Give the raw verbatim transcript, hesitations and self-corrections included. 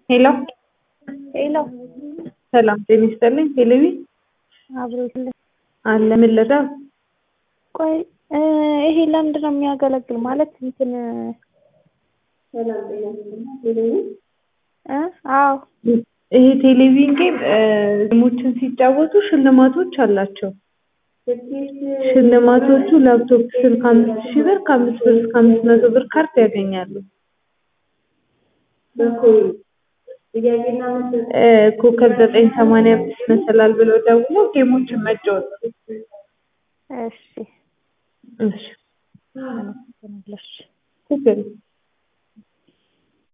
ሄሎ ሄሎ ሰላም ጤና ይስጥልኝ። ቴሌቪ አብሮልኝ አለ ምን ልዳ? ቆይ ይሄ ለምንድን ነው የሚያገለግል? ማለት እንትን ሰላም ጤና ይስጥልኝ። ቴሌቪ እ አዎ ይሄ ቴሌቪዥን ጌም ጌሞችን ሲጫወቱ ሽልማቶች አላቸው። ሽልማቶቹ ላፕቶፕ ስልክ አምስት ሺህ ብር ከአምስት ብር እስከ አምስት መቶ ብር ካርድ ያገኛሉ። ኮከብ ዘጠኝ ሰማንያ አምስት መሰላል ብለው ደውለው ጌሞችን መጫወት። እሺ እሺ አመሰግናለሁ። ትክክል